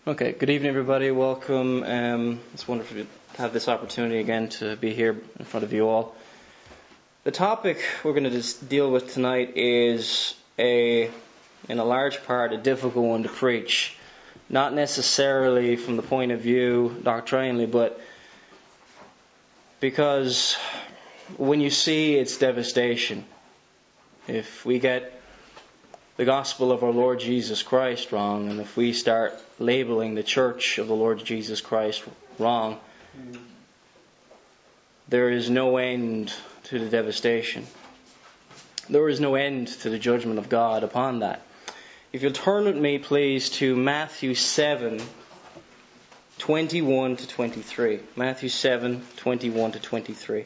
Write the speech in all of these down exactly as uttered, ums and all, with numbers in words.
Okay, good evening, everybody. Welcome. Um, it's wonderful to have this opportunity again to be here in front of you all. The topic we're going to just deal with tonight is a, in a large part, a difficult one to preach. Not necessarily from the point of view doctrinally, but because when you see its devastation, if we get the gospel of our Lord Jesus Christ wrong, and if we start labeling the church of the Lord Jesus Christ wrong, there is no end to the devastation. There is no end to the judgment of God upon that. If you'll turn with me, please, to Matthew seven, twenty-one to twenty-three. Matthew seven, twenty-one to twenty-three.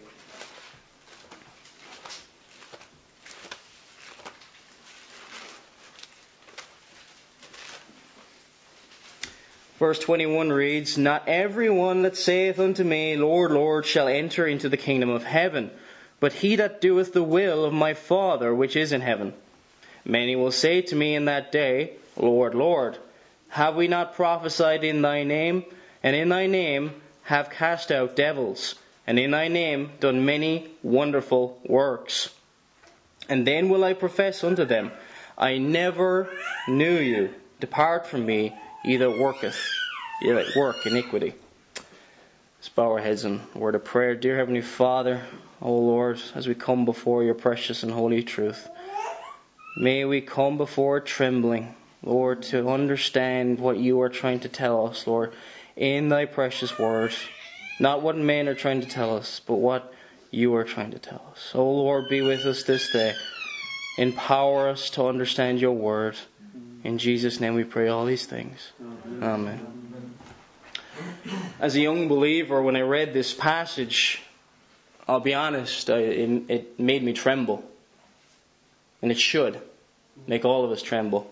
Verse twenty-one reads, "Not everyone that saith unto me, Lord, Lord, shall enter into the kingdom of heaven, but he that doeth the will of my Father which is in heaven. Many will say to me in that day, Lord, Lord, have we not prophesied in thy name? And in thy name have cast out devils, and in thy name done many wonderful works. And then will I profess unto them, I never knew you. Depart from me, ye that worketh, ye that work iniquity." Let's bow our heads in a word of prayer. Dear Heavenly Father, O Lord, as we come before your precious and holy truth, may we come before trembling, Lord, to understand what you are trying to tell us, Lord, in thy precious word. Not what men are trying to tell us, but what you are trying to tell us. O Lord, be with us this day. Empower us to understand your word. In Jesus' name we pray all these things. Amen. Amen. As a young believer, when I read this passage, I'll be honest, I, it, it made me tremble. And it should make all of us tremble.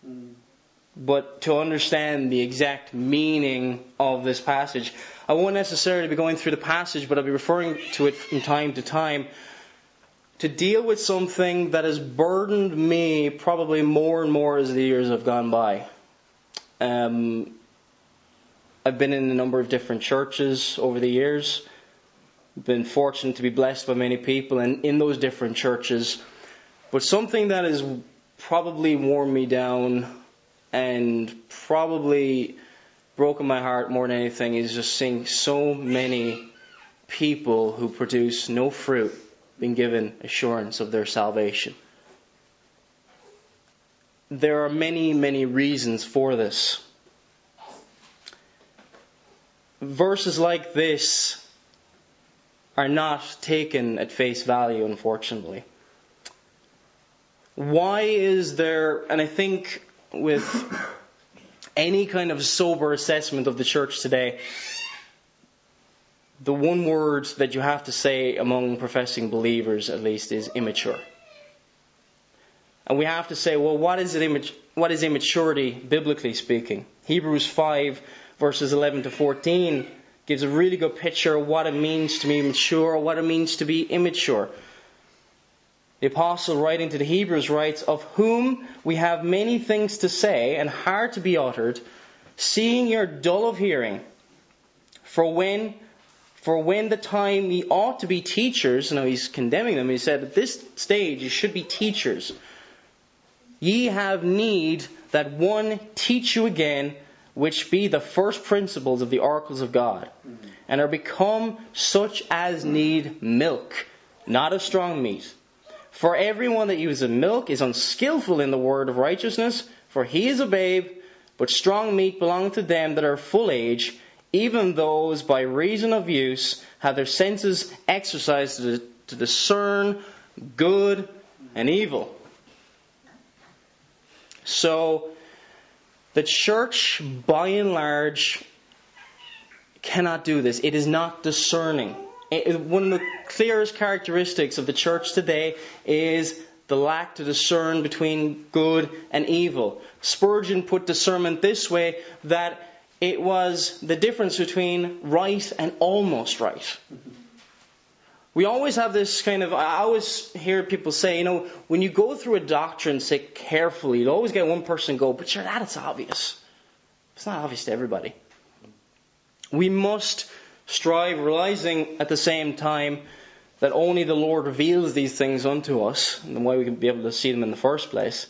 But to understand the exact meaning of this passage, I won't necessarily be going through the passage, but I'll be referring to it from time to time to deal with something that has burdened me probably more and more as the years have gone by. Um, I've been in a number of different churches over the years. Been fortunate to be blessed by many people and in those different churches. But something that has probably worn me down and probably broken my heart more than anything is just seeing so many people who produce no fruit being given assurance of their salvation. There are many, many reasons for this. Verses like this are not taken at face value, unfortunately. Why is there, and I think with any kind of sober assessment of the church today, the one word that you have to say among professing believers, at least, is immature. And we have to say, well, what is it? What is immaturity, biblically speaking? Hebrews five, verses eleven to fourteen, gives a really good picture of what it means to be mature, or what it means to be immature. The apostle, writing to the Hebrews, writes, "Of whom we have many things to say, and hard to be uttered, seeing you're dull of hearing. For when For when the time ye ought to be teachers," now he's condemning them, he said, at this stage you should be teachers. "Ye have need that one teach you again, which be the first principles of the oracles of God, and are become such as need milk, not of strong meat. For everyone that uses milk is unskillful in the word of righteousness, for he is a babe, but strong meat belongeth to them that are full age, even those by reason of use have their senses exercised to, to discern good and evil." So, the church, by and large, cannot do this. It is not discerning. It, one of the clearest characteristics of the church today is the lack to discern between good and evil. Spurgeon put discernment this way, that it was the difference between right and almost right. We always have this kind of, I always hear people say, you know, when you go through a doctrine, say carefully, you'll always get one person go, but sure, that it's obvious. It's not obvious to everybody. We must strive, realizing at the same time that only the Lord reveals these things unto us, and why we can be able to see them in the first place.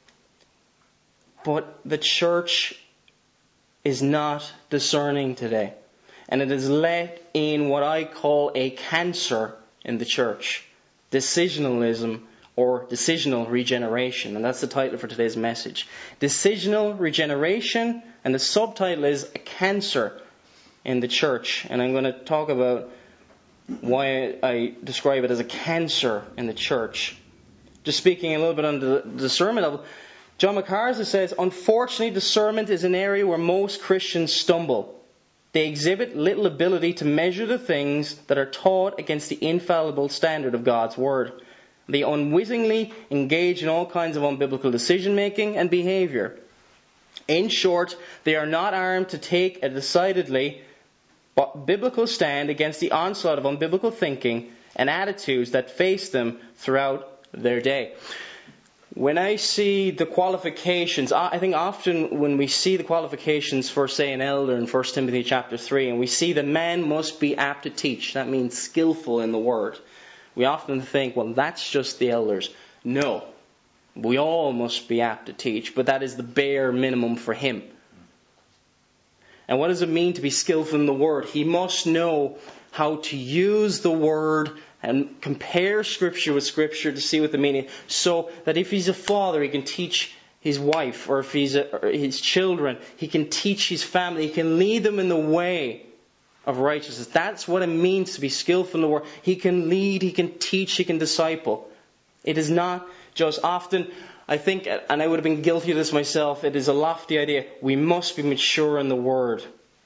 But the church is not discerning today. And it has let in what I call a cancer in the church. Decisionalism, or decisional regeneration. And that's the title for today's message. Decisional regeneration, and the subtitle is a cancer in the church. And I'm going to talk about why I describe it as a cancer in the church. Just speaking a little bit on the discernment level, John MacArthur says, unfortunately, discernment is an area where most Christians stumble. They exhibit little ability to measure the things that are taught against the infallible standard of God's Word. They unwittingly engage in all kinds of unbiblical decision-making and behavior. In short, they are not armed to take a decidedly biblical stand against the onslaught of unbiblical thinking and attitudes that face them throughout their day. When I see the qualifications, I think often when we see the qualifications for, say, an elder in First Timothy chapter three, and we see the man must be apt to teach, that means skillful in the word, we often think, well, that's just the elders. No, we all must be apt to teach, but that is the bare minimum for him. And what does it mean to be skillful in the word? He must know how to use the word and compare Scripture with Scripture to see what the meaning is, so that if he's a father, he can teach his wife, or if he's a, or his children, he can teach his family, he can lead them in the way of righteousness. That's what it means to be skillful in the word. He can lead, he can teach, he can disciple. It is not just often, I think, and I would have been guilty of this myself, it is a lofty idea, we must be mature in the word.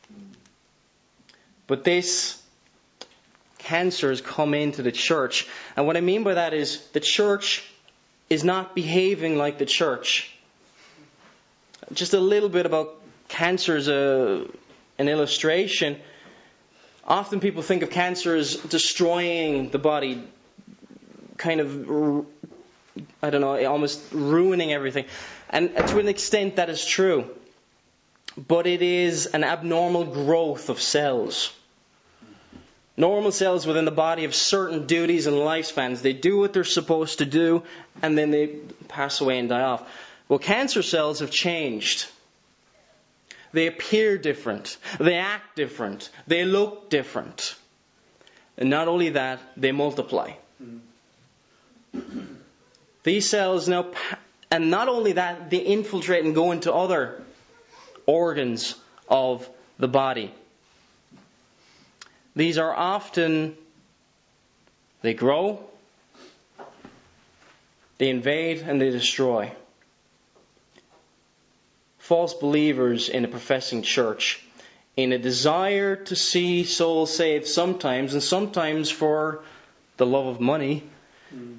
But this cancer has come into the church. And what I mean by that is the church is not behaving like the church. Just a little bit about cancer as a, an illustration. Often people think of cancer as destroying the body, kind of, I don't know, almost ruining everything. And to an extent that is true. But it is an abnormal growth of cells. Normal cells within the body have certain duties and lifespans. They do what they're supposed to do, and then they pass away and die off. Well, cancer cells have changed. They appear different. They act different. They look different. And not only that, they multiply. These cells now, and not only that, they infiltrate and go into other organs of the body. These are often, they grow, they invade, and they destroy. False believers in a professing church, in a desire to see souls saved sometimes, and sometimes for the love of money, mm.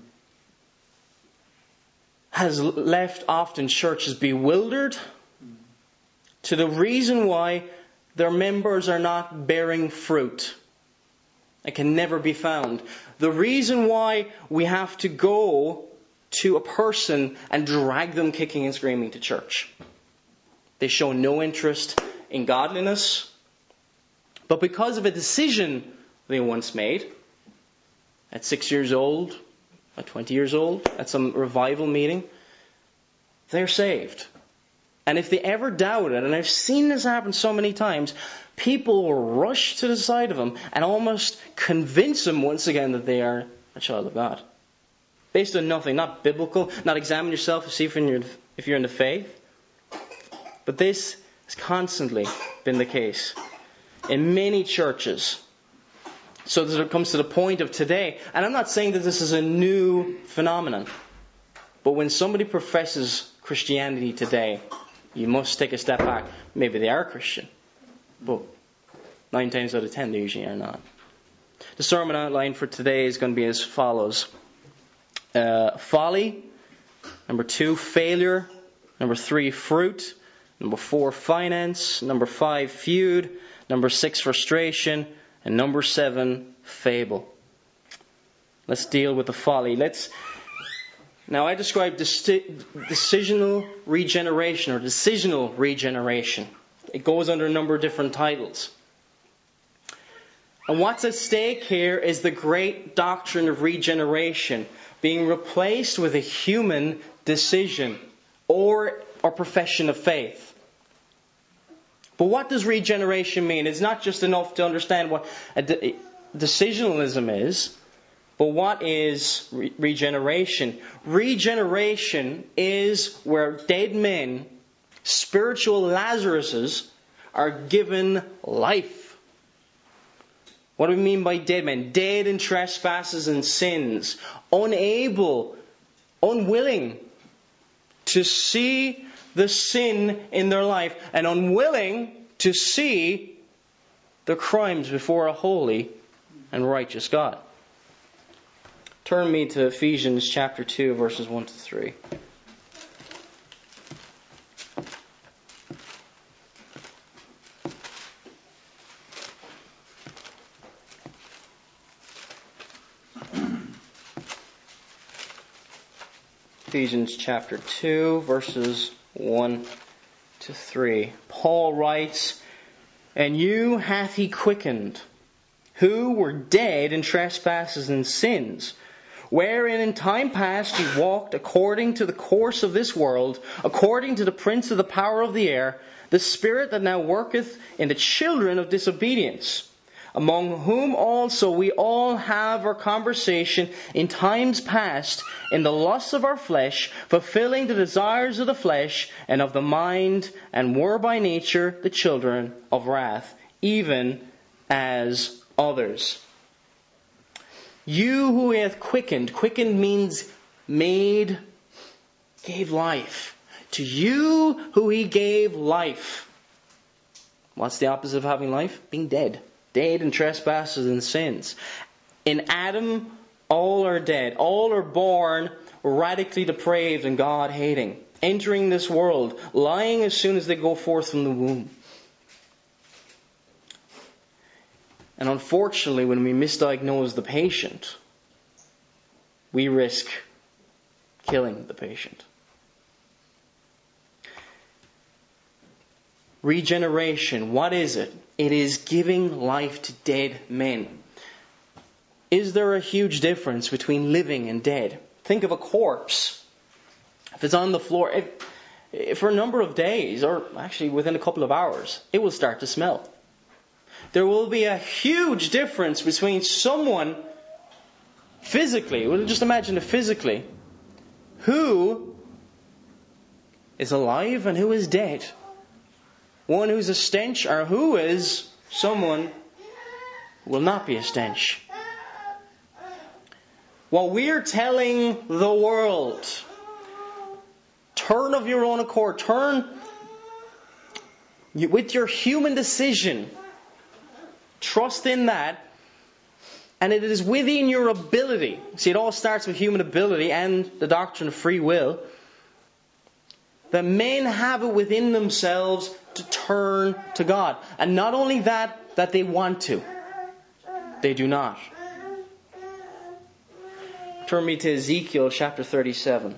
has left often churches bewildered mm. to the reason why their members are not bearing fruit. It can never be found. The reason why we have to go to a person and drag them kicking and screaming to church. They show no interest in godliness, but because of a decision they once made, at six years old, at twenty years old, at some revival meeting, they're saved. And if they ever doubt it, and I've seen this happen so many times, people will rush to the side of them and almost convince them once again that they are a child of God. Based on nothing, not biblical, not examine yourself to see if you're, if you're in the faith. But this has constantly been the case in many churches. So that it comes to the point of today, and I'm not saying that this is a new phenomenon, but when somebody professes Christianity today, you must take a step back. Maybe they are Christian, but nine times out of ten they usually are not. The sermon outline for today is going to be as follows. Uh, folly. Number two, failure. Number three, fruit. Number four, finance. Number five, feud. Number six, frustration. And number seven, fable. Let's deal with the folly. Let's. Now I describe deci- decisional regeneration or decisional regeneration. It goes under a number of different titles. And what's at stake here is the great doctrine of regeneration being replaced with a human decision or a profession of faith. But what does regeneration mean? It's not just enough to understand what a de- decisionalism is, but what is re- regeneration? Regeneration is where dead men, spiritual Lazaruses, are given life. What do we mean by dead men? Dead in trespasses and sins. Unable, unwilling to see the sin in their life. And unwilling to see the crimes before a holy and righteous God. Turn me to Ephesians chapter two, verses one to three. Ephesians chapter two, verses one to three. Paul writes, "And you hath he quickened, who were dead in trespasses and sins, wherein in time past ye walked according to the course of this world, according to the prince of the power of the air, the spirit that now worketh in the children of disobedience, among whom also we all have our conversation in times past, in the lusts of our flesh, fulfilling the desires of the flesh and of the mind, and were by nature the children of wrath, even as others." You who hath quickened. Quickened means made, gave life. To you who he gave life. What's the opposite of having life? Being dead. Dead in trespasses and sins. In Adam, all are dead. All are born radically depraved and God-hating. Entering this world, lying as soon as they go forth from the womb. And unfortunately, when we misdiagnose the patient, we risk killing the patient. Regeneration, what is it? It is giving life to dead men. Is there a huge difference between living and dead? Think of a corpse. If it's on the floor, if, if for a number of days, or actually within a couple of hours, it will start to smell. There will be a huge difference between someone physically, well, just imagine it physically, who is alive and who is dead. One who's a stench, or who is someone who will not be a stench. While we're telling the world, turn of your own accord, turn with your human decision, trust in that, and it is within your ability. See, it all starts with human ability and the doctrine of free will. That men have it within themselves to turn to God. And not only that, that they want to. They do not. Turn me to Ezekiel chapter thirty-seven.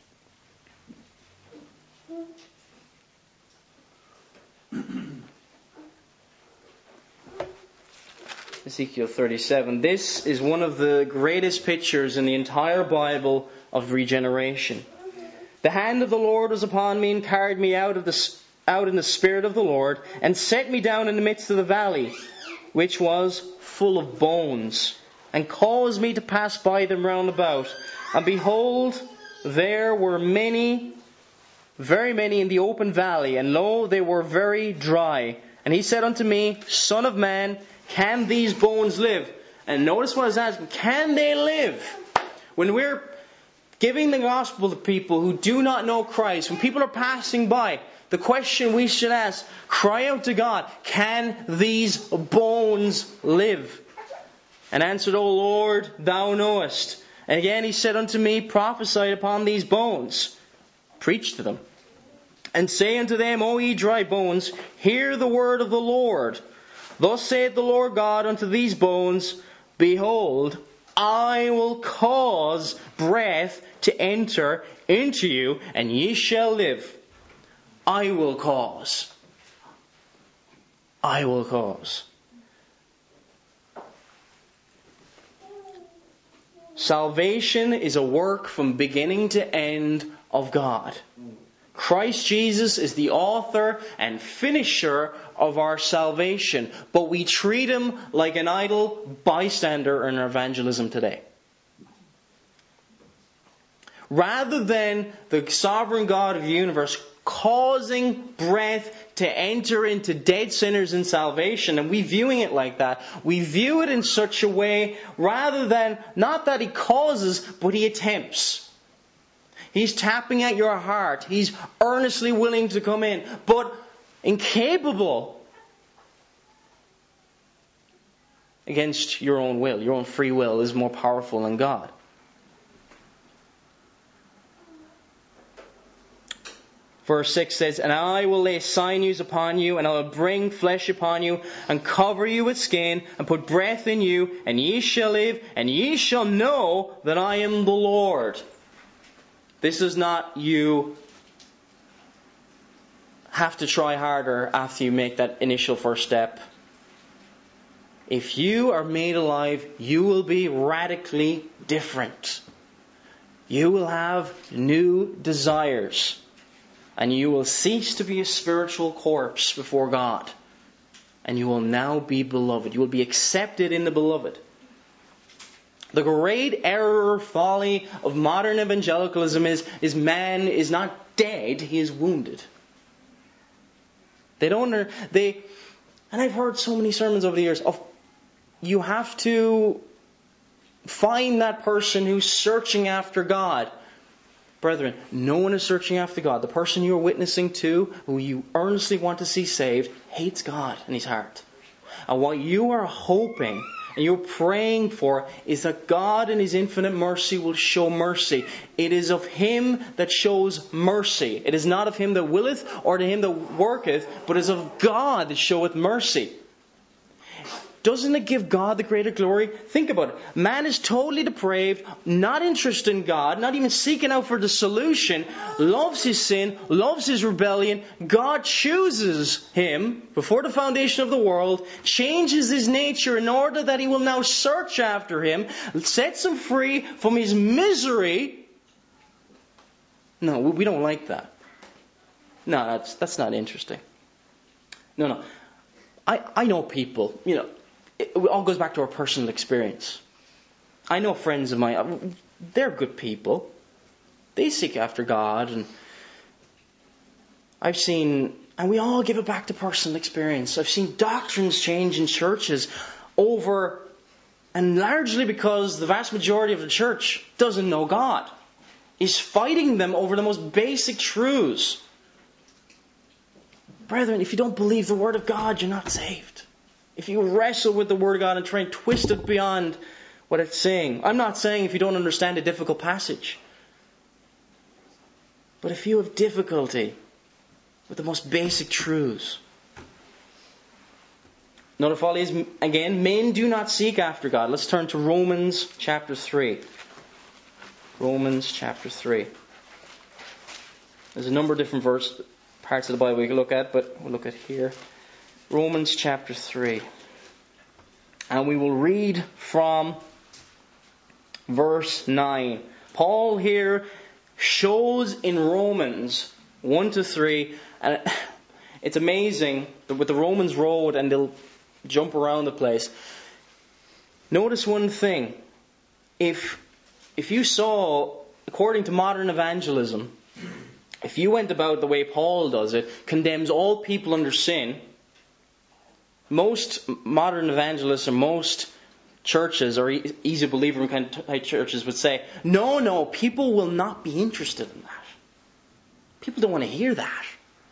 Ezekiel thirty-seven. This is one of the greatest pictures in the entire Bible of regeneration. "The hand of the Lord was upon me and carried me out of the out in the spirit of the Lord and set me down in the midst of the valley, which was full of bones, and caused me to pass by them round about. And behold, there were many, very many in the open valley, and lo, they were very dry. And he said unto me, Son of man, can these bones live?" And notice what I was asking, can they live? When we're giving the gospel to people who do not know Christ, when people are passing by, the question we should ask, cry out to God, can these bones live? And answered, O Lord, thou knowest. And again he said unto me, prophesy upon these bones. Preach to them. And say unto them, O ye dry bones, hear the word of the Lord. Thus saith the Lord God unto these bones, Behold, I will cause breath to enter into you, and ye shall live. I will cause. I will cause. Salvation is a work from beginning to end of God. Christ Jesus is the author and finisher of our salvation, but we treat Him like an idle bystander in our evangelism today. Rather than the sovereign God of the universe causing breath to enter into dead sinners in salvation, and we viewing it like that, we view it in such a way, rather than, not that He causes, but He attempts. He's tapping at your heart. He's earnestly willing to come in, but incapable against your own will. Your own free will is more powerful than God. Verse six says, "And I will lay sinews upon you, and I will bring flesh upon you, and cover you with skin, and put breath in you, and ye shall live, and ye shall know that I am the Lord." This is not you have to try harder after you make that initial first step. If you are made alive, you will be radically different. You will have new desires. And you will cease to be a spiritual corpse before God. And you will now be beloved. You will be accepted in the beloved. The great error or folly of modern evangelicalism is, is man is not dead, he is wounded. They don't, they, and I've heard so many sermons over the years of, you have to find that person who's searching after God. Brethren, no one is searching after God. The person you are witnessing to, who you earnestly want to see saved, hates God in his heart. And what you are hoping and you're praying for is that God in His infinite mercy will show mercy. It is of Him that shows mercy. It is not of him that willeth or to him that worketh, but it is of God that showeth mercy. Doesn't it give God the greater glory? Think about it. Man is totally depraved, not interested in God, not even seeking out for the solution, loves his sin, loves his rebellion. God chooses him before the foundation of the world, changes his nature in order that He will now search after him, sets him free from his misery. No, we don't like that. No, that's, that's not interesting. No, no. I, I know people, you know, it all goes back to our personal experience. I know friends of mine, they're good people. They seek after God. And I've seen, and we all give it back to personal experience. I've seen doctrines change in churches over, and largely because the vast majority of the church doesn't know God. Is fighting them over the most basic truths. Brethren, if you don't believe the Word of God, you're not saved. If you wrestle with the Word of God and try and twist it beyond what it's saying. I'm not saying if you don't understand a difficult passage. But if you have difficulty with the most basic truths. Another folly is, again, men do not seek after God. Let's turn to Romans chapter three. Romans chapter three. There's a number of different verse, parts of the Bible we can look at, but we'll look at here. Romans chapter three. And we will read from verse nine. Paul here shows in Romans one to three, and it's amazing that with the Romans road, and they'll jump around the place. Notice one thing. If, if you saw, according to modern evangelism, if you went about the way Paul does it, condemns all people under sin, most modern evangelists or most churches or easy believer kind of type churches would say, no, no, people will not be interested in that. People don't want to hear that.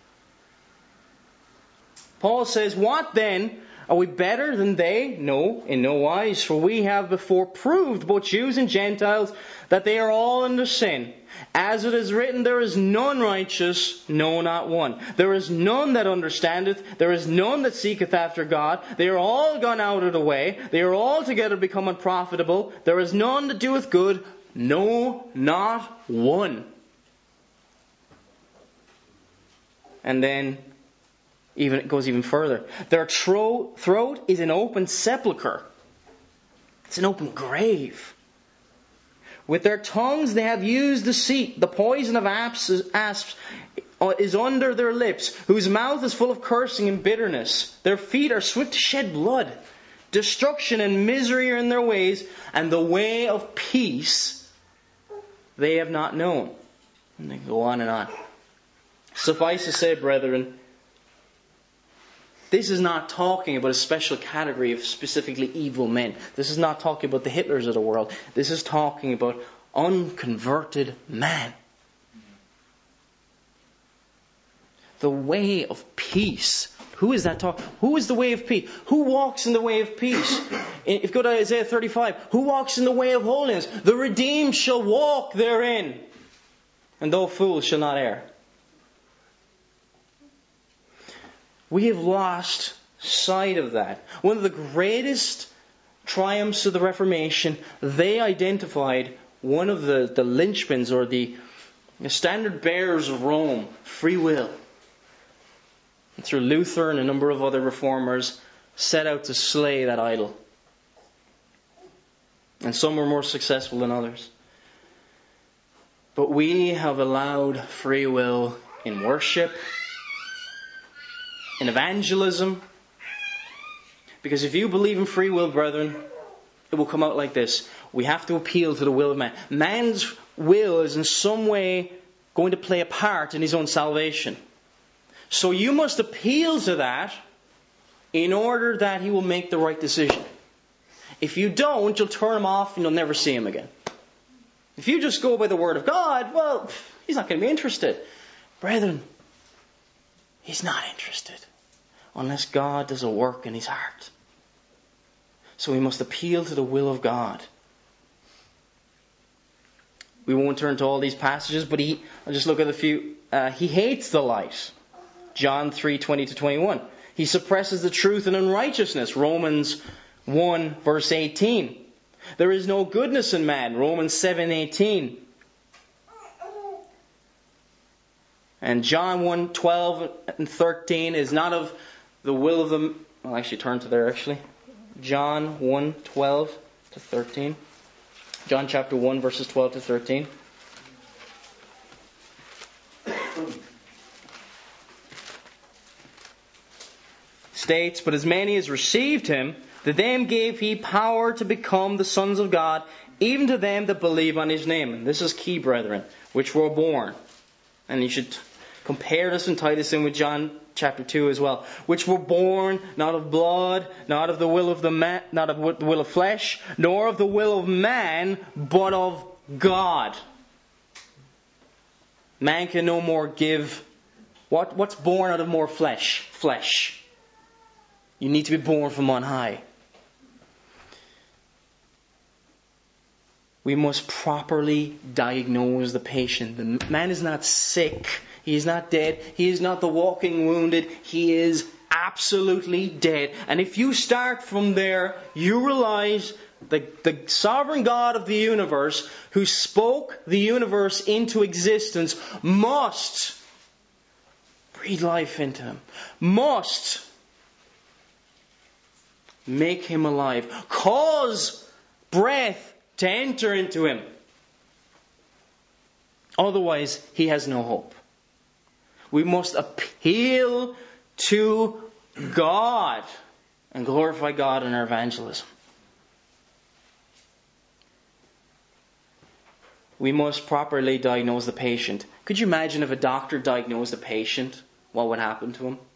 Paul says, what then? Are we better than they? No, in no wise. For we have before proved, both Jews and Gentiles, that they are all under sin. As it is written, there is none righteous, no, not one. There is none that understandeth. There is none that seeketh after God. They are all gone out of the way. They are altogether become unprofitable. There is none that doeth good, no, not one. And then Even it goes even further. Their tro- throat is an open sepulchre. It's an open grave. With their tongues they have used deceit. The poison of asps, asps is under their lips, whose mouth is full of cursing and bitterness. Their feet are swift to shed blood. Destruction and misery are in their ways, and the way of peace they have not known. And they go on and on. Suffice to say, brethren, this is not talking about a special category of specifically evil men. This is not talking about the Hitlers of the world. This is talking about unconverted man. The way of peace. Who is that talking? Who is the way of peace? Who walks in the way of peace? If you go to Isaiah thirty-five, who walks in the way of holiness? The redeemed shall walk therein, and though fools shall not err. We have lost sight of that. One of the greatest triumphs of the Reformation, they identified one of the, the linchpins or the, the standard bearers of Rome, free will. And through Luther and a number of other reformers, set out to slay that idol. And some were more successful than others. But we have allowed free will in worship, in evangelism. Because if you believe in free will, brethren, it will come out like this. We have to appeal to the will of man. Man's will is in some way going to play a part in his own salvation. So you must appeal to that in order that he will make the right decision. If you don't, you'll turn him off and you'll never see him again. If you just go by the word of God, well, he's not going to be interested. Brethren, he's not interested unless God does a work in his heart. So we must appeal to the will of God. We won't turn to all these passages, but he, I'll just look at a few. Uh, he hates the light. John three twenty to twenty-one. He suppresses the truth in unrighteousness. Romans one verse eighteen. There is no goodness in man. Romans seven eighteen. And John one twelve and thirteen is not of the will of the... I'll actually turn to there actually. John one twelve to thirteen. John chapter one verses twelve to thirteen. States, but as many as received him, to them gave he power to become the sons of God, even to them that believe on his name. And this is key, brethren, which were born. And you should compare this and tie this in with John chapter two as well. Which were born not of blood, not of the will of the man, not of the will of flesh, nor of the will of man, but of God. Man can no more give. What, what's born out of more flesh? Flesh. You need to be born from on high. We must properly diagnose the patient. The man is not sick. He is not dead. He is not the walking wounded. He is absolutely dead. And if you start from there, you realize the, the sovereign God of the universe, who spoke the universe into existence, must breathe life into him. Must make him alive. Cause breath to enter into him. Otherwise, he has no hope. We must appeal to God and glorify God in our evangelism. We must properly diagnose the patient. Could you imagine if a doctor diagnosed a patient? What would happen to him?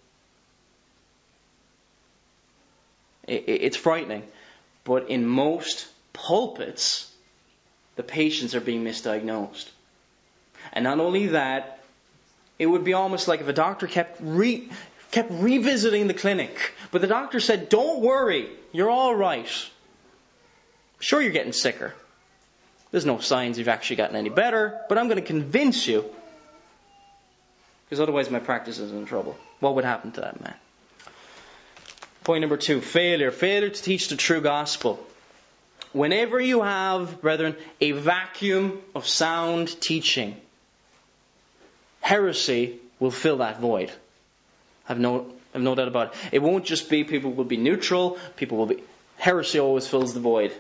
It's frightening. But in most pulpits, the patients are being misdiagnosed. And not only that, it would be almost like if a doctor kept re, kept revisiting the clinic. But the doctor said, don't worry, you're all right. Sure, you're getting sicker. There's no signs you've actually gotten any better, but I'm going to convince you. Because otherwise my practice is in trouble. What would happen to that man? Point number two, failure. Failure to teach the true gospel. Whenever you have, brethren, a vacuum of sound teaching, heresy will fill that void. Have no, I have no doubt about it. It won't just be people will be neutral, people will be... Heresy always fills the void.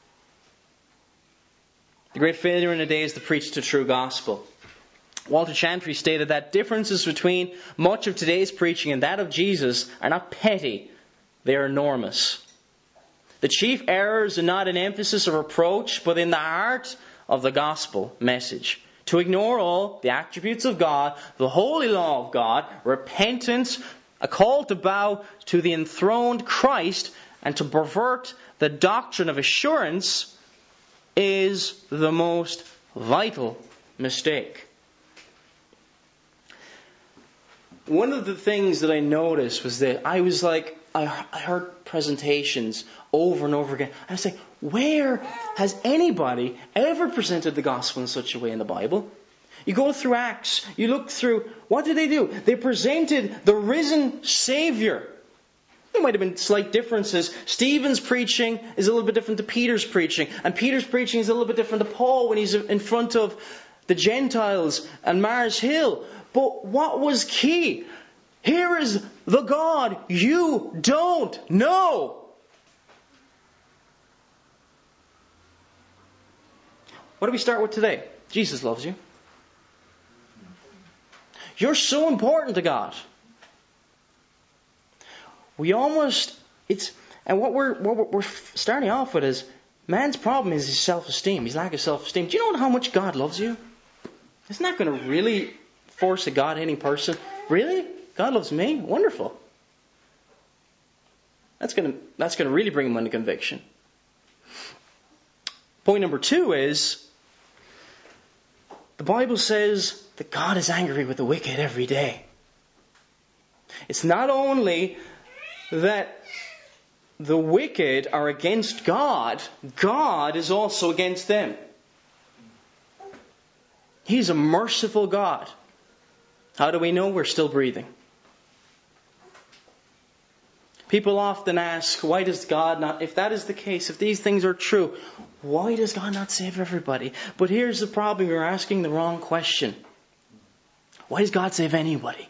The great failure in the day is to preach the true gospel. Walter Chantry stated that differences between much of today's preaching and that of Jesus are not petty, they are enormous. The chief errors are not in emphasis or reproach, but in the heart of the gospel message. To ignore all the attributes of God, the holy law of God, repentance, a call to bow to the enthroned Christ, and to pervert the doctrine of assurance is the most vital mistake. One of the things that I noticed was that I was like, I heard presentations over and over again. I was like, where has anybody ever presented the gospel in such a way in the Bible? You go through Acts, you look through, what did they do? They presented the risen Savior. There might have been slight differences. Stephen's preaching is a little bit different to Peter's preaching. And Peter's preaching is a little bit different to Paul when he's in front of the Gentiles and Mars Hill. But what was key? Here is the God you don't know. What do we start with today? Jesus loves you. You're so important to God. We almost, it's, and what we're, what we're starting off with is, man's problem is his self-esteem, his lack of self-esteem. Do you know how much God loves you? Isn't that going to really force a God any person? Really? God loves me? Wonderful. That's going to, that's going to really bring him into conviction. Point number two is, the Bible says that God is angry with the wicked every day. It's not only that the wicked are against God, God is also against them. He's a merciful God. How do we know? We're still breathing. People often ask, why does God not, if that is the case, if these things are true, why does God not save everybody? But here's the problem, you're asking the wrong question. Why does God save anybody?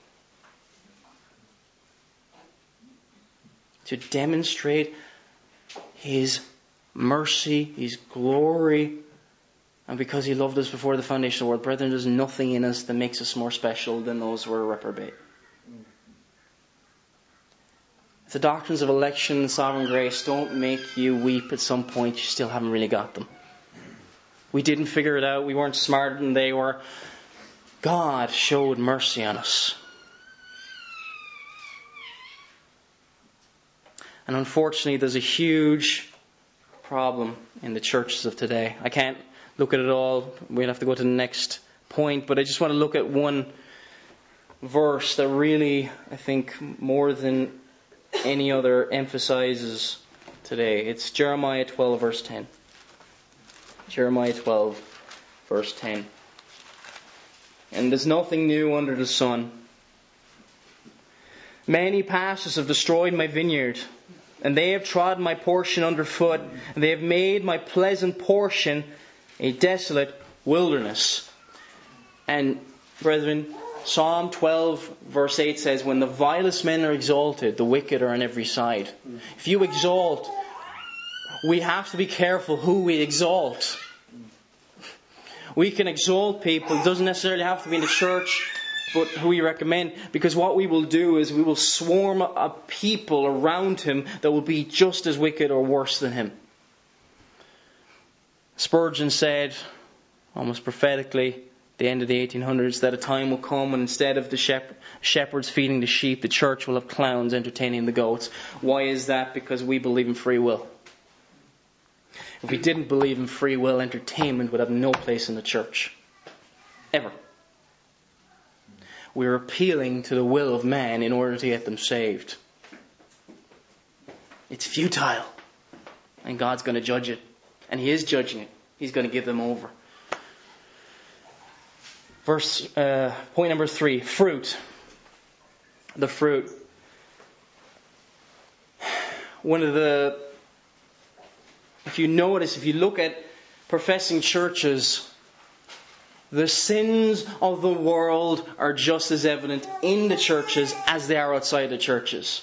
To demonstrate His mercy, His glory, and because He loved us before the foundation of the world. Brethren, there's nothing in us that makes us more special than those who are reprobate. If the doctrines of election and sovereign grace don't make you weep at some point, you still haven't really got them. We didn't figure it out. We weren't smarter than they were. God showed mercy on us. And unfortunately, there's a huge problem in the churches of today. I can't look at it all. We'll have to go to the next point. But I just want to look at one verse that really, I think, more than any other emphasizes today. It's Jeremiah twelve, verse ten. Jeremiah twelve, verse ten. And there's nothing new under the sun. Many pastors have destroyed my vineyard, and they have trodden my portion underfoot, and they have made my pleasant portion a desolate wilderness. And, brethren, Psalm twelve, verse eight says, when the vilest men are exalted, the wicked are on every side. If you exalt, we have to be careful who we exalt. We can exalt people. It doesn't necessarily have to be in the church, but who we recommend. Because what we will do is we will swarm a people around him that will be just as wicked or worse than him. Spurgeon said, almost prophetically, the end of the eighteen hundreds, that a time will come when instead of the shep- shepherds feeding the sheep, the church will have clowns entertaining the goats. Why is that? Because we believe in free will. If we didn't believe in free will, entertainment would have no place in the church. Ever. We're appealing to the will of man in order to get them saved. It's futile. And God's going to judge it. And He is judging it. He's going to give them over. Verse, uh, point number three, fruit. The fruit. One of the, if you notice, if you look at professing churches, The sins of the world are just as evident in the churches as they are outside the churches.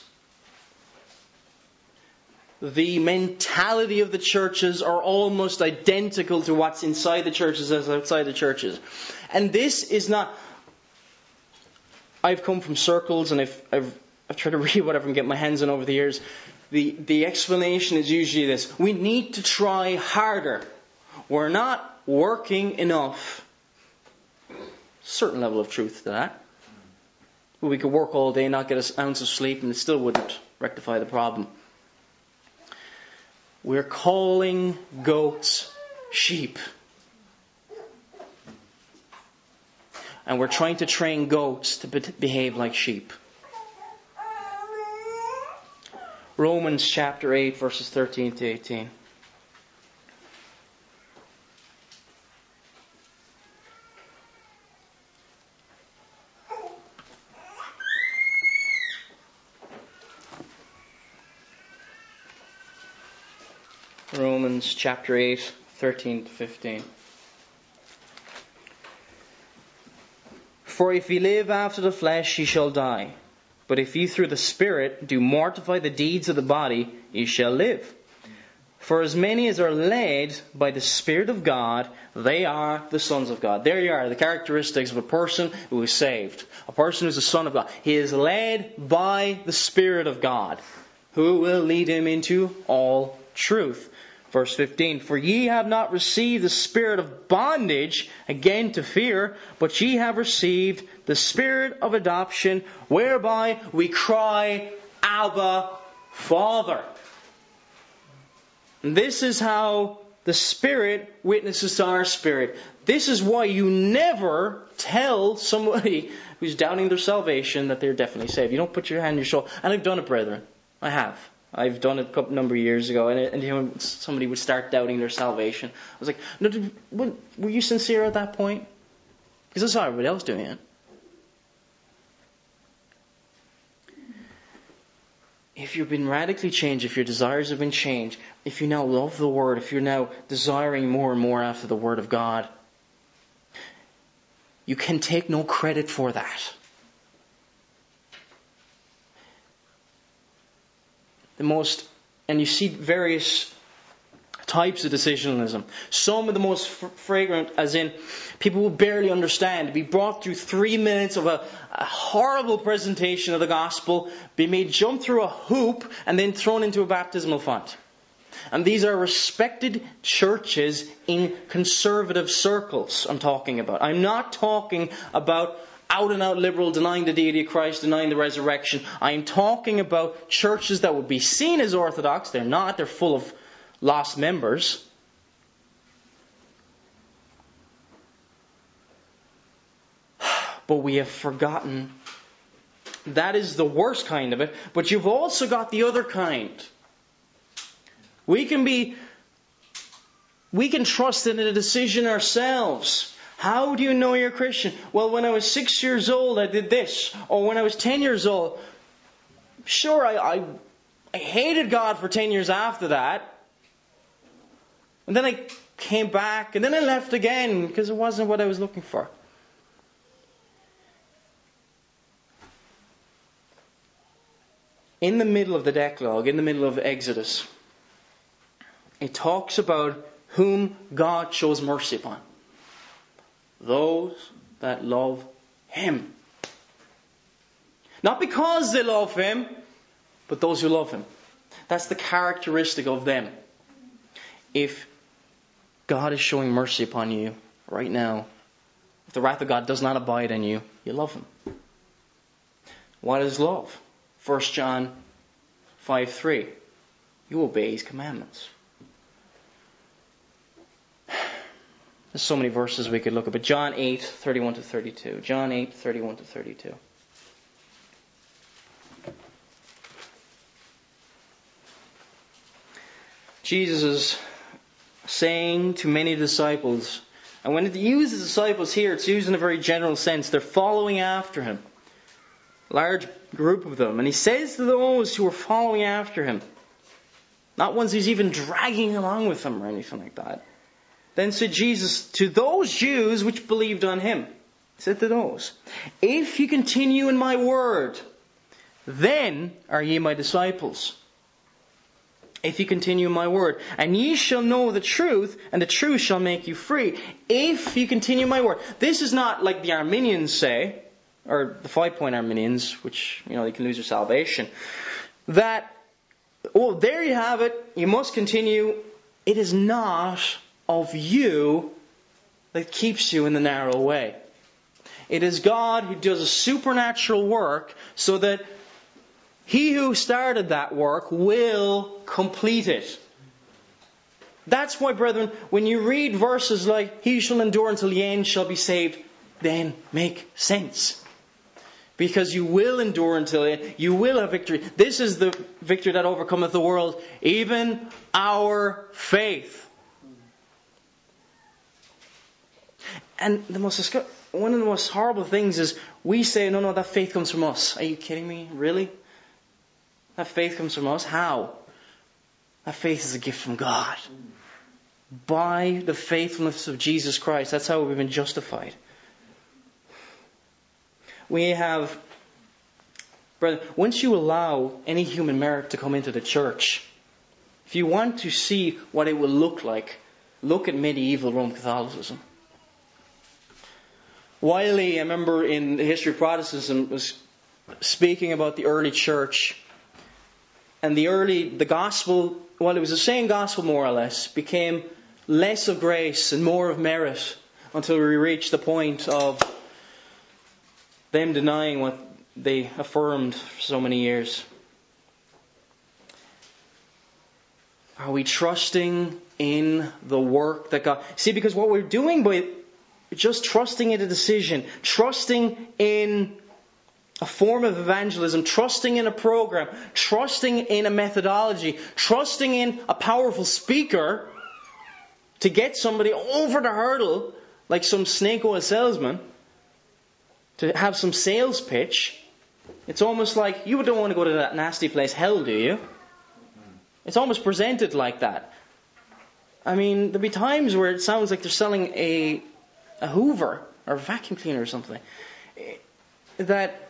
The mentality of the churches are almost identical to what's inside the churches as outside the churches. And this is not... I've come from circles and I've, I've, I've tried to read whatever I can get my hands on over the years. The, the explanation is usually this. We need to try harder. We're not working enough. Certain level of truth to that. We could work all day, not get an ounce of sleep, and it still wouldn't rectify the problem. We're calling goats sheep. And we're trying to train goats to be- behave like sheep. Romans chapter eight, verses thirteen to eighteen. Romans chapter eight, thirteen to fifteen. For if ye live after the flesh, ye shall die. But if ye through the Spirit do mortify the deeds of the body, ye shall live. For as many as are led by the Spirit of God, they are the sons of God. There you are, the characteristics of a person who is saved. A person who is a son of God. He is led by the Spirit of God, who will lead him into all truth. Verse fifteen, for ye have not received the spirit of bondage, again to fear, but ye have received the spirit of adoption, whereby we cry, Abba, Father. And this is how the Spirit witnesses to our spirit. This is why you never tell somebody who's doubting their salvation that they're definitely saved. You don't put your hand on your shoulder. And I've done it, brethren. I have. I've done it a couple number of years ago, and, and you know, somebody would start doubting their salvation. I was like, "No, did, were you sincere at that point?" Because I saw everybody else doing it. If you've been radically changed, if your desires have been changed, if you now love the Word, if you're now desiring more and more after the Word of God, you can take no credit for that. The most, and you see various types of decisionalism. Some of the most fragrant, as in people will barely understand, to be brought through three minutes of a, a horrible presentation of the gospel, be made jump through a hoop, and then thrown into a baptismal font. And these are respected churches in conservative circles I'm talking about. I'm not talking about out and out liberal, denying the deity of Christ, denying the resurrection. I'm talking about churches that would be seen as orthodox. They're not. They're full of lost members. But we have forgotten. That is the worst kind of it. But you've also got the other kind. We can be, we can trust in a decision ourselves. How do you know you're a Christian? Well, when I was six years old, I did this. Or when I was ten years old. Sure, I, I, I hated God for ten years after that. And then I came back. And then I left again because it wasn't what I was looking for. In the middle of the Decalogue, in the middle of Exodus, it talks about whom God shows mercy upon. Those that love Him. Not because they love Him, but those who love Him. That's the characteristic of them. If God is showing mercy upon you right now, if the wrath of God does not abide in you, you love Him. What is love? First John five three. You obey His commandments. There's so many verses we could look at, but John eight thirty-one to thirty-two. John eight thirty-one to thirty-two. Jesus is saying to many disciples, and when it uses disciples here, it's used in a very general sense. They're following after Him. A large group of them. And He says to those who are following after Him, not ones He's even dragging along with Him or anything like that, Then said Jesus to those Jews which believed on him, he said to those, if you continue in my word, then are ye my disciples. If you continue in my word, and ye shall know the truth, and the truth shall make you free. If you continue in my word. This is not like the Arminians say, or the five-point Arminians, which, you know, they can lose their salvation. That, oh, there you have it, you must continue. It is not of you that keeps you in the narrow way. It is God who does a supernatural work so that He who started that work will complete it. That's why, brethren, when you read verses like, he shall endure until the end shall be saved, then make sense. Because you will endure until the end. You will have victory. This is the victory that overcometh the world, even our faith. And the most one of the most horrible things is we say, no, no, that faith comes from us. Are you kidding me? Really? That faith comes from us? How? That faith is a gift from God. By the faithfulness of Jesus Christ. That's how we've been justified. We have, brother, once you allow any human merit to come into the church, if you want to see what it will look like, look at medieval Roman Catholicism. Wiley, I remember in the history of Protestantism, was speaking about the early church. And the early, the gospel, well, it was the same gospel more or less, became less of grace and more of merit until we reached the point of them denying what they affirmed for so many years. Are we trusting in the work that God... See, because what we're doing by just trusting in a decision, trusting in a form of evangelism, trusting in a program, trusting in a methodology, trusting in a powerful speaker to get somebody over the hurdle like some snake oil salesman, to have some sales pitch. It's almost like, you don't want to go to that nasty place hell, do you? It's almost presented like that. I mean, there'll be times where it sounds like they're selling a, a Hoover or a vacuum cleaner or something. That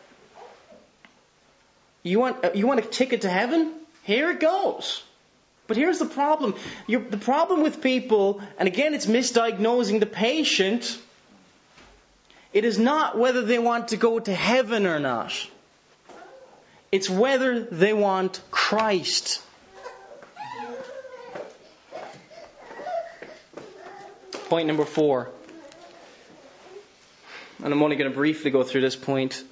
you want, you want a ticket to heaven? Here it goes. But here's the problem. You're, the problem with people, and again it's misdiagnosing the patient, it is not whether they want to go to heaven or not. It's whether they want Christ. Point number four. And I'm only going to briefly go through this point.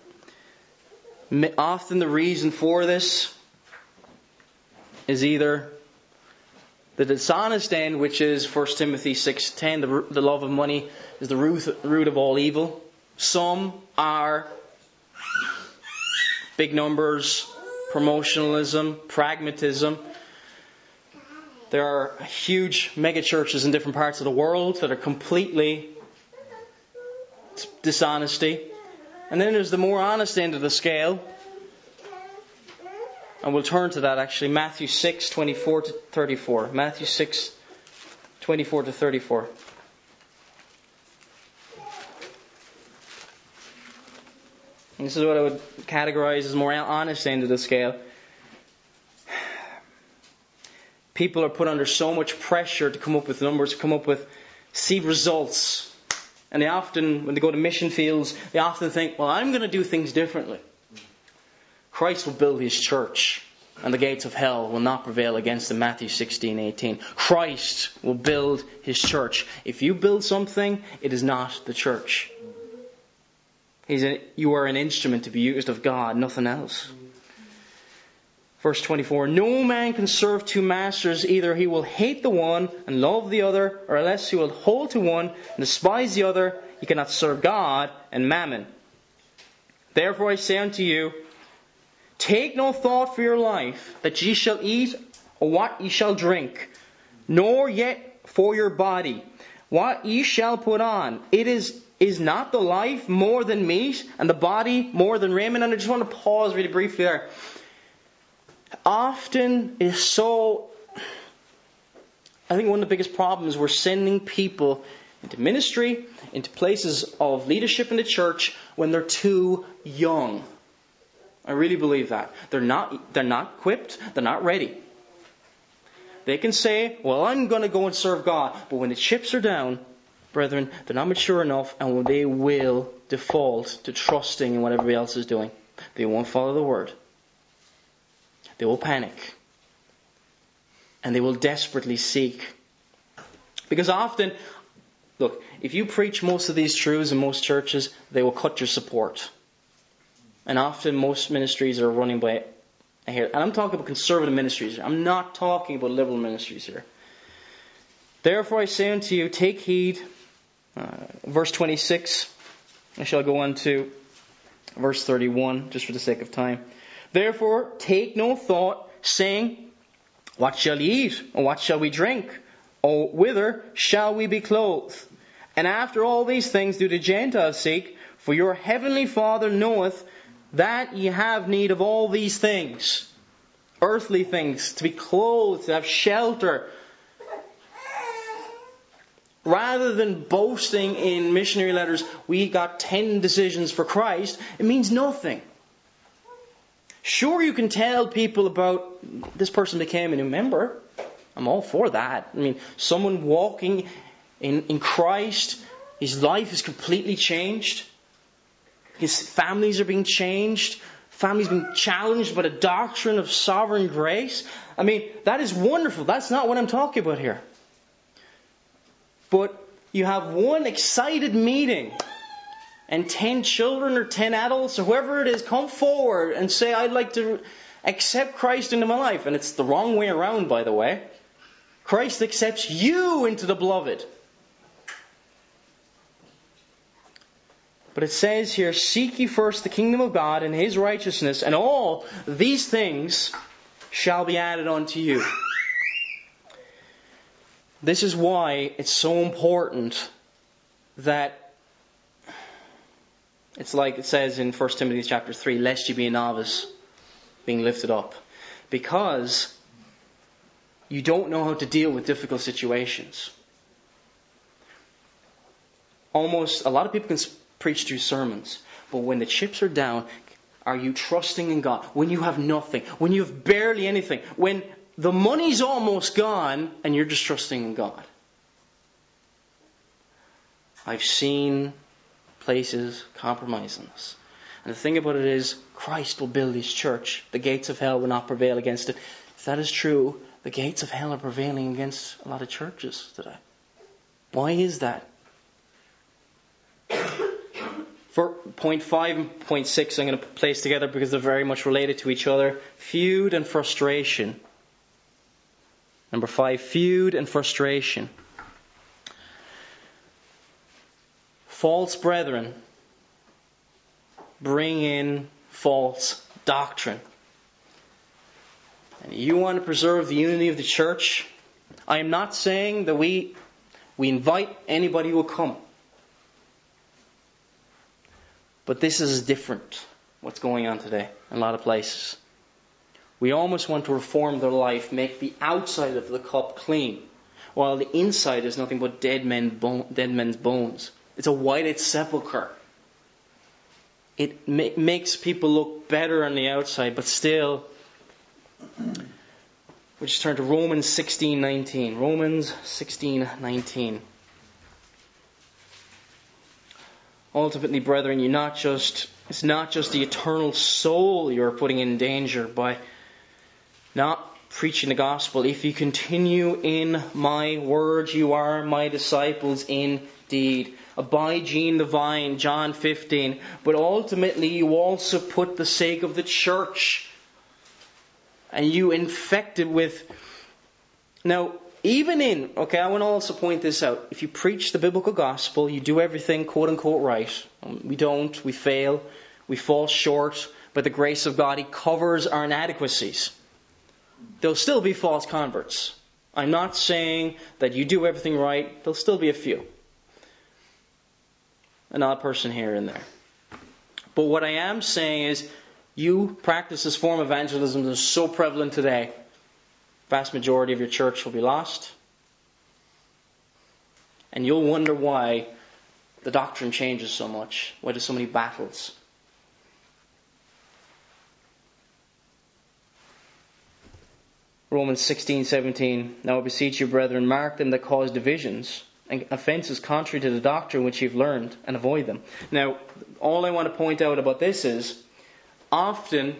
Often the reason for this is either the dishonest end, which is First Timothy six ten, the, the love of money is the root, root of all evil. Some are big numbers, promotionalism, pragmatism. There are huge mega churches in different parts of the world that are completely dishonesty. And then there's the more honest end of the scale. And we'll turn to that actually. Matthew six, twenty-four to thirty-four. Matthew six, twenty-four to thirty-four. And this is what I would categorize as more honest end of the scale. People are put under so much pressure to come up with numbers, to come up with, see results. And they often, when they go to mission fields, they often think, well, I'm going to do things differently. Christ will build His church, and the gates of hell will not prevail against them. Matthew sixteen eighteen. Christ will build His church. If you build something, it is not the church. He's a, you are an instrument to be used of God, nothing else. Verse twenty-four, no man can serve two masters. Either he will hate the one and love the other, or else he will hold to one and despise the other. He cannot serve God and mammon. Therefore I say unto you, take no thought for your life, that ye shall eat, or what ye shall drink, nor yet for your body, what ye shall put on. It is Is not the life more than meat, and the body more than raiment? And I just want to pause really briefly there. Often it is so I think one of the biggest problems, we're sending people into ministry, into places of leadership in the church when they're too young. I really believe that. They're not, they're not equipped, they're not ready. They can say, well, I'm going to go and serve God. But when the chips are down, brethren, they're not mature enough, and they will default to trusting in what everybody else is doing. They won't follow the word. They will panic. And they will desperately seek. Because often, look, if you preach most of these truths in most churches, they will cut your support. And often most ministries are running by here. And I'm talking about conservative ministries here. I'm not talking about liberal ministries here. Therefore I say unto you, take heed. Uh, verse twenty-six. I shall go on to verse thirty-one, just for the sake of time. Therefore take no thought, saying, what shall we eat? Or what shall we drink? Or whither shall we be clothed? And after all these things do the Gentiles seek, for your heavenly Father knoweth that ye have need of all these things. Earthly things, to be clothed, to have shelter. Rather than boasting in missionary letters, we got ten decisions for Christ, it means nothing. Sure, you can tell people about this person became a new member. I'm all for that. I mean, someone walking in, in Christ, his life is completely changed. His families are being changed. Families being challenged by the doctrine of sovereign grace. I mean, that is wonderful. That's not what I'm talking about here. But you have one excited meeting, and ten children or ten adults or whoever it is come forward and say, I'd like to accept Christ into my life. And it's the wrong way around, by the way. Christ accepts you into the beloved. But it says here, seek ye first the kingdom of God and His righteousness, and all these things shall be added unto you. This is why it's so important that it's like it says in First Timothy chapter three, lest ye be a novice being lifted up. Because you don't know how to deal with difficult situations. Almost, a lot of people can preach through sermons, but when the chips are down, are you trusting in God? When you have nothing, when you have barely anything, when the money's almost gone and you're just trusting in God. I've seen places compromise on this. And the thing about it is, Christ will build His church. The gates of hell will not prevail against it. If that is true, the gates of hell are prevailing against a lot of churches today. Why is that? For point five and point six, I'm going to place together because they're very much related to each other. Feud and frustration. Number five, feud and frustration. False brethren bring in false doctrine. And you want to preserve the unity of the church? I am not saying that we, we invite anybody who will come. But this is different, what's going on today in a lot of places. We almost want to reform their life, make the outside of the cup clean, while the inside is nothing but dead, men bone, dead men's bones. It's a whited sepulchre. It ma- makes people look better on the outside, but still. We just turn to Romans sixteen nineteen. Romans sixteen nineteen. Ultimately, brethren, you're not just, it's not just the eternal soul you're putting in danger by not preaching the gospel. If you continue in my words, you are my disciples indeed. Abide ye in the vine, John fifteen. But ultimately, you also put the sake of the church. And you infect it with... Now, even in, okay, I want to also point this out. If you preach the biblical gospel, you do everything quote unquote right. We don't, we fail, we fall short. By the grace of God, He covers our inadequacies. There'll still be false converts. I'm not saying that you do everything right. There'll still be a few. An odd person here and there. But what I am saying is, you practice this form of evangelism that is so prevalent today. Vast majority of your church will be lost. And you'll wonder why the doctrine changes so much. Why there's so many battles. Romans sixteen seventeen. Now I beseech you, brethren, mark them that cause divisions and offences contrary to the doctrine which you've learned, and avoid them. Now, all I want to point out about this is, often,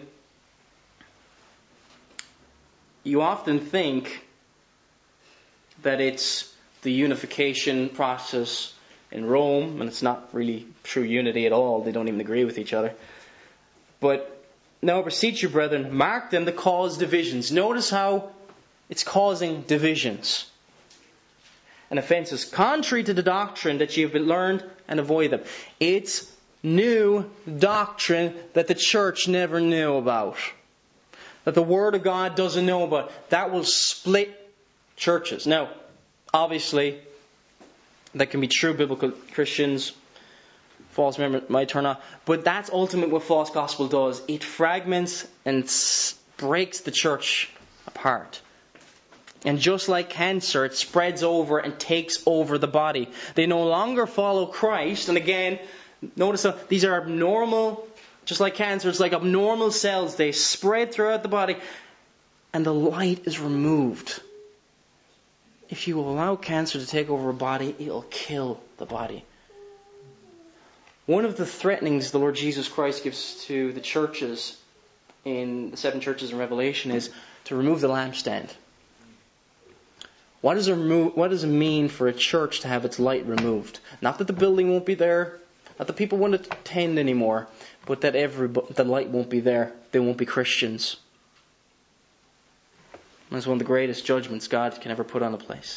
you often think that it's the unification process in Rome, and it's not really true unity at all. They don't even agree with each other. But now I beseech you, brethren, mark them that cause divisions. Notice how it's causing divisions and offences contrary to the doctrine that you've learned, and avoid them. It's new doctrine that the church never knew about, that the Word of God doesn't know about. That will split churches. Now, obviously, that can be true biblical Christians. False memory might turn off. But that's ultimately what false gospel does. It fragments and breaks the church apart. And just like cancer, it spreads over and takes over the body. They no longer follow Christ. And again, notice how these are abnormal, just like cancer, it's like abnormal cells. They spread throughout the body. And the light is removed. If you allow cancer to take over a body, it'll kill the body. One of the threatenings the Lord Jesus Christ gives to the churches in the seven churches in Revelation is to remove the lampstand. What does, it remo- what does it mean for a church to have its light removed? Not that the building won't be there, not that people won't attend anymore, but that every the light won't be there. They won't be Christians. That's one of the greatest judgments God can ever put on a place.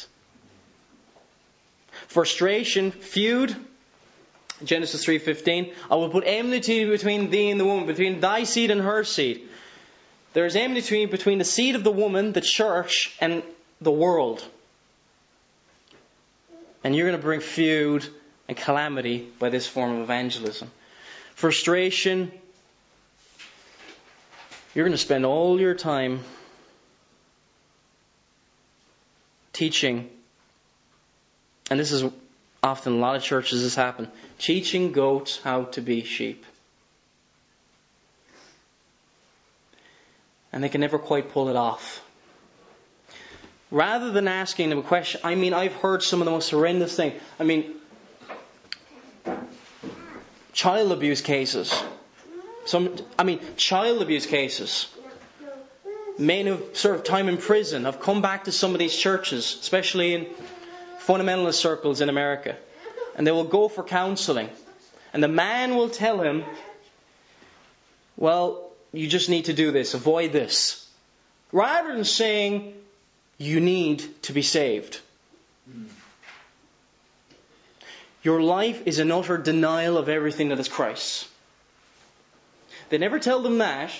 Frustration, feud. Genesis three fifteen. I will put enmity between thee and the woman, between thy seed and her seed. There is enmity between the seed of the woman, the church, and the world. And you're going to bring feud and calamity by this form of evangelism. Frustration. You're going to spend all your time teaching, and this is often a lot of churches this happen, teaching goats how to be sheep. And they can never quite pull it off. Rather than asking them a question, I mean, I've heard some of the most horrendous things. I mean, child abuse cases. Some, I mean, child abuse cases. Men who've served time in prison have come back to some of these churches, especially in fundamentalist circles in America. And they will go for counseling. And the man will tell him, well, you just need to do this, avoid this. Rather than saying, you need to be saved. Your life is an utter denial of everything that is Christ's. They never tell them that.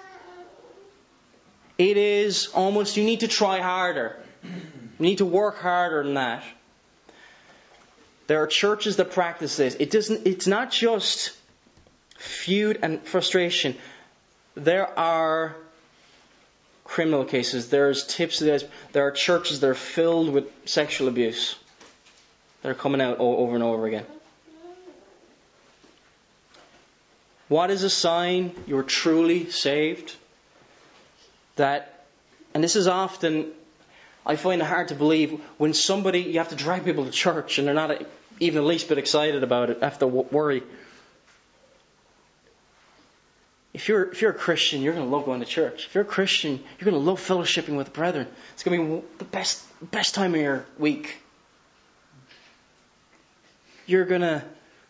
It is almost, you need to try harder. You need to work harder than that. There are churches that practice this. It doesn't, it's not just feud and frustration. There are criminal cases. There's tips. There's, there are churches that are filled with sexual abuse. That are coming out over and over again. What is a sign you're truly saved? That, and this is often, I find it hard to believe, when somebody, you have to drag people to church and they're not even the least bit excited about it, have to worry. If you're, if you're a Christian, you're going to love going to church. If you're a Christian, you're going to love fellowshipping with the brethren. It's going to be the best, best time of your week. You're going to,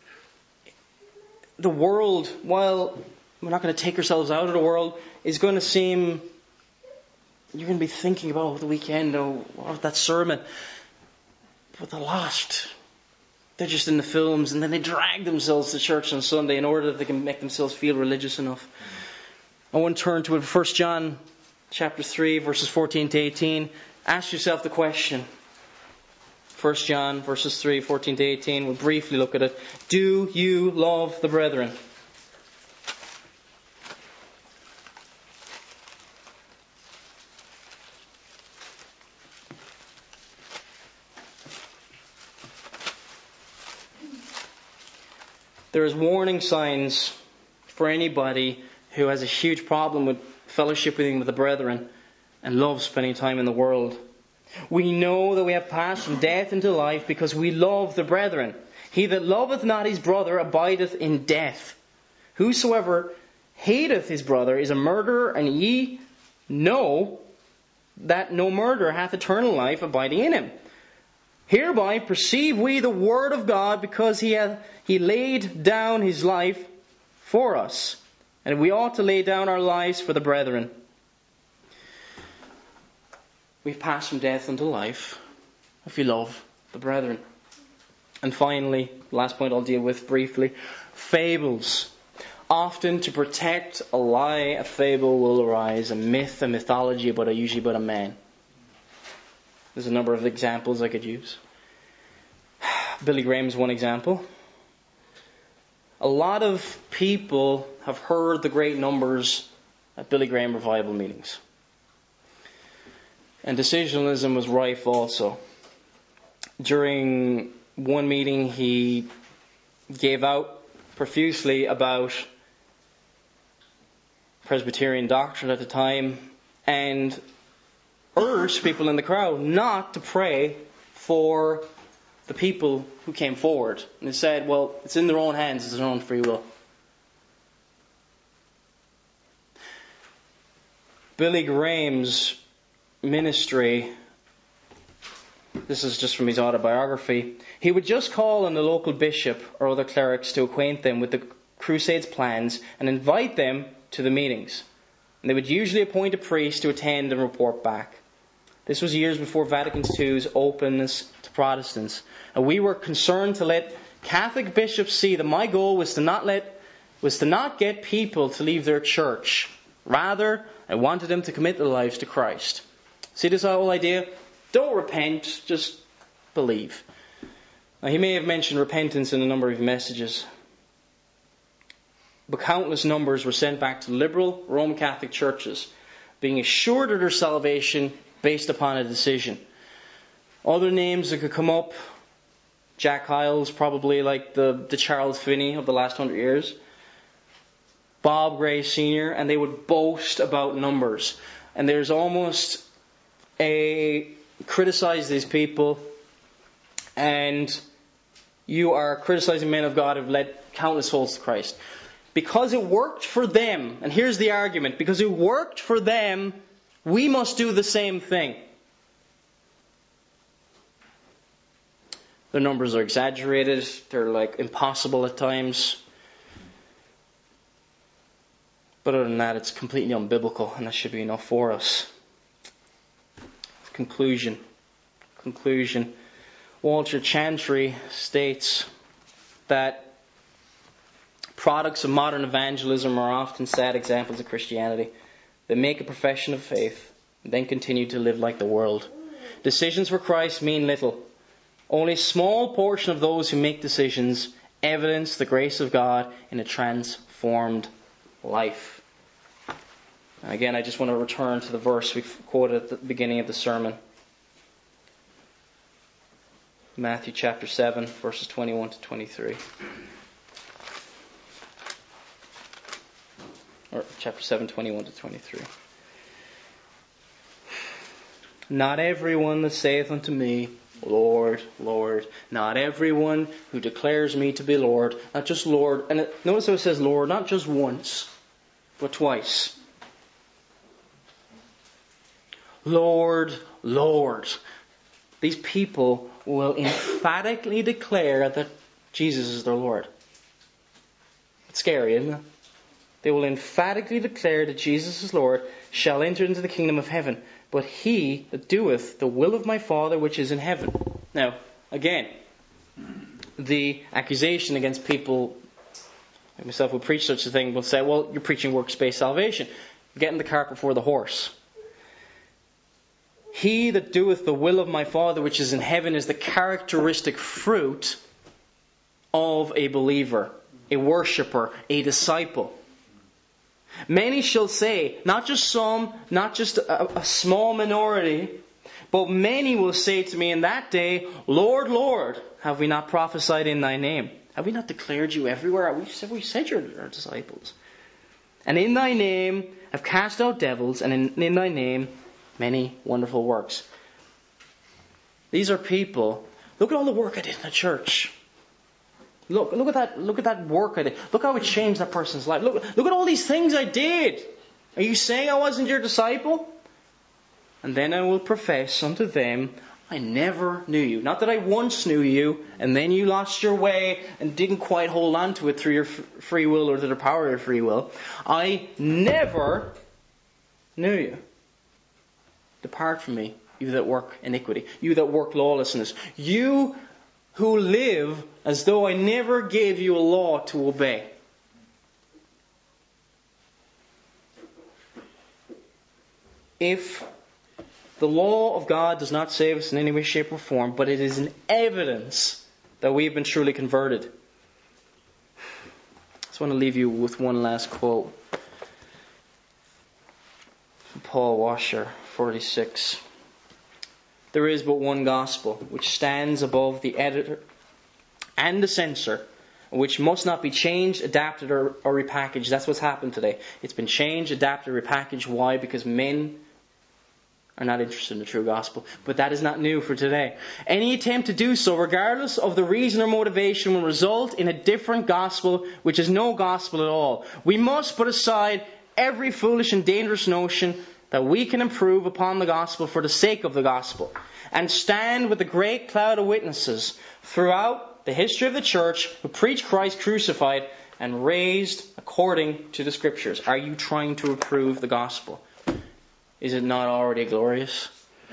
the world, while we're not going to take ourselves out of the world, is going to seem, you're going to be thinking about oh, the weekend, oh, oh, that sermon. But the lost, they're just in the films, and then they drag themselves to church on Sunday in order that they can make themselves feel religious enough. I want to turn to it. First John chapter three, verses fourteen to eighteen. Ask yourself the question. First John verses three, fourteen to eighteen. We'll briefly look at it. Do you love the brethren? there is warning signs for anybody who has a huge problem with fellowshipping with the brethren and loves spending time in the world. We know that we have passed from death into life because we love the brethren. He that loveth not his brother abideth in death. Whosoever hateth his brother is a murderer, and ye know that no murderer hath eternal life abiding in him. Hereby perceive we the word of God, because he hath he laid down his life for us, and we ought to lay down our lives for the brethren. We've passed from death unto life if we love the brethren. And finally, last point I'll deal with briefly, fables. Often to protect a lie, a fable will arise, a myth, a mythology about a, usually about a man. There's a number of examples I could use. Billy Graham's one example. A lot of people have heard the great numbers at Billy Graham revival meetings. And decisionalism was rife also. During one meeting, he gave out profusely about Presbyterian doctrine at the time and urged people in the crowd not to pray for the people who came forward. And he said, well, it's in their own hands, it's their own free will. Billy Graham's ministry, this is just from his autobiography, he would just call on the local bishop or other clerics to acquaint them with the Crusade's plans and invite them to the meetings. And they would usually appoint a priest to attend and report back. This was years before Vatican two's openness to Protestants. And we were concerned to let Catholic bishops see that my goal was to not let was to not get people to leave their church. Rather, I wanted them to commit their lives to Christ. See this whole idea? Don't repent, just believe. Now, he may have mentioned repentance in a number of messages, but countless numbers were sent back to liberal Roman Catholic churches, being assured of their salvation based upon a decision. Other names that could come up, Jack Hyles, probably like the, the Charles Finney of the last hundred years, Bob Gray Senior, and they would boast about numbers. And there's almost a criticize these people, and you are criticizing men of God who've led countless souls to Christ. Because it worked for them, and here's the argument, because it worked for them, we must do the same thing. The numbers are exaggerated, they're like impossible at times. But other than that, it's completely unbiblical, and that should be enough for us. Conclusion. Conclusion. Walter Chantry states that products of modern evangelism are often sad examples of Christianity. They make a profession of faith and then continue to live like the world. Decisions for Christ mean little. Only a small portion of those who make decisions evidence the grace of God in a transformed life. And again, I just want to return to the verse we quoted at the beginning of the sermon. Matthew chapter seven, verses twenty-one to twenty-three. Or chapter seven, twenty-one to twenty-three. Not everyone that saith unto me, Lord, Lord, not everyone who declares me to be Lord, not just Lord, and it, notice how it says Lord, not just once, but twice. Lord, Lord. These people will emphatically declare that Jesus is their Lord. It's scary, isn't it? They will emphatically declare that Jesus is Lord, shall enter into the kingdom of heaven. But he that doeth the will of my Father which is in heaven. Now, again, the accusation against people like myself who preach such a thing will say, well, you're preaching works-based salvation. You're getting the cart before the horse. He that doeth the will of my Father which is in heaven is the characteristic fruit of a believer, a worshipper, a disciple. Many shall say, not just some, not just a, a small minority, but many will say to me in that day, Lord, Lord, have we not prophesied in thy name? Have we not declared you everywhere? We said, we said you're our disciples. And in thy name have cast out devils, and in, in thy name many wonderful works. These are people. Look at all the work I did in the church. Look, look at that, look at that work I did. Look how it changed that person's life. Look, look at all these things I did. Are you saying I wasn't your disciple? And then I will profess unto them, I never knew you. Not that I once knew you, and then you lost your way and didn't quite hold on to it through your f- free will or through the power of your free will. I never knew you. Depart from me, you that work iniquity, you that work lawlessness, you who live as though I never gave you a law to obey. If the law of God does not save us in any way, shape, or form, but it is an evidence that we have been truly converted. I just want to leave you with one last quote from Paul Washer, forty-six. There is but one gospel, which stands above the editor and the censor, which must not be changed, adapted, or, or repackaged. That's what's happened today. It's been changed, adapted, repackaged. Why? Because men are not interested in the true gospel. But that is not new for today. Any attempt to do so, regardless of the reason or motivation, will result in a different gospel, which is no gospel at all. We must put aside every foolish and dangerous notion that we can improve upon the gospel for the sake of the gospel, and stand with the great cloud of witnesses throughout the history of the church who preach Christ crucified and raised according to the Scriptures. Are you trying to improve the gospel? Is it not already glorious?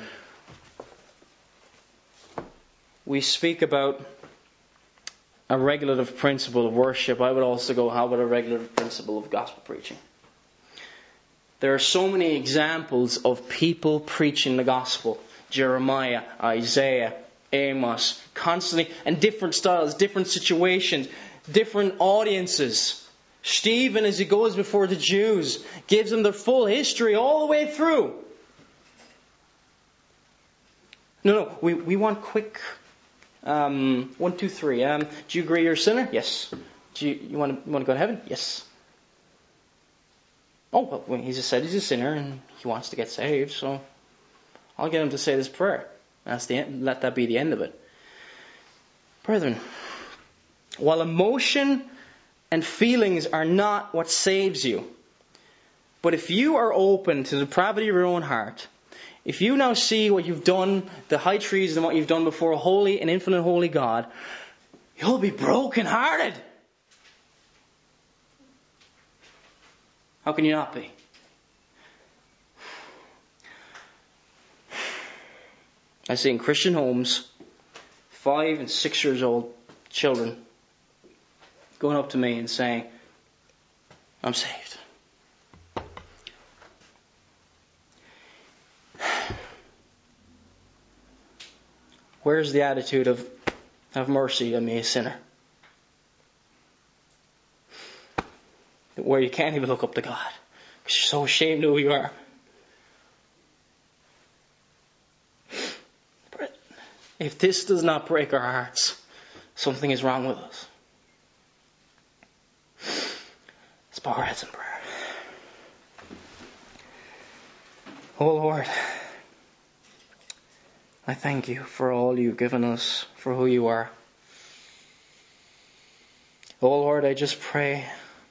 We speak about a regulative principle of worship. I would also go, how about a regulative principle of gospel preaching? There are so many examples of people preaching the gospel. Jeremiah, Isaiah, Amos, constantly, and different styles, different situations, different audiences. Stephen, as he goes before the Jews, gives them their full history all the way through. No, no, we, we want quick. Um, one, two, three. Um, do you agree you're a sinner? Yes. Do you, you want to you want to go to heaven? Yes. Oh, well, he just said he's a sinner and he wants to get saved, so I'll get him to say this prayer. That's the end. Let that be the end of it. Brethren, while emotion and feelings are not what saves you, but if you are open to the depravity of your own heart, if you now see what you've done, the high treason and what you've done before a holy and infinite holy God, you'll be broken-hearted. How can you not be? I see in Christian homes, five and six years old children going up to me and saying, I'm saved. Where's the attitude of, have mercy on me, a sinner? Where you can't even look up to God because you're so ashamed of who you are. But if this does not break our hearts, something is wrong with us. Let's bow our heads in prayer. Oh Lord, I thank you for all you've given us, for who you are. Oh Lord, I just pray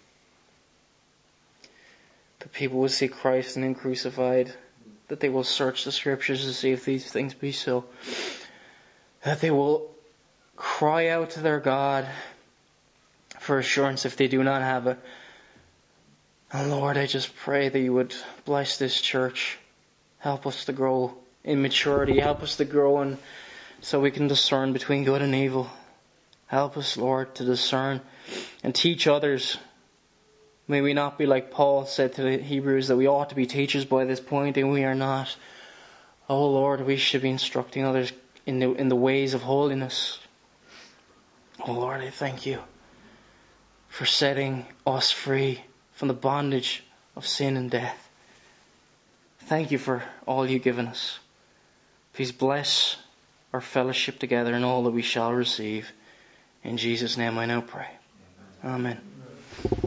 that people will see Christ and Him crucified, that they will search the Scriptures to see if these things be so, that they will cry out to their God for assurance if they do not have it. And Lord, I just pray that you would bless this church, help us to grow in maturity, help us to grow in, so we can discern between good and evil. Help us, Lord, to discern and teach others. May we not be like Paul said to the Hebrews, that we ought to be teachers by this point, and we are not. Oh Lord, we should be instructing others in the, in the ways of holiness. Oh Lord, I thank you for setting us free from the bondage of sin and death. Thank you for all you've given us. Please bless our fellowship together and all that we shall receive. In Jesus' name I now pray. Amen.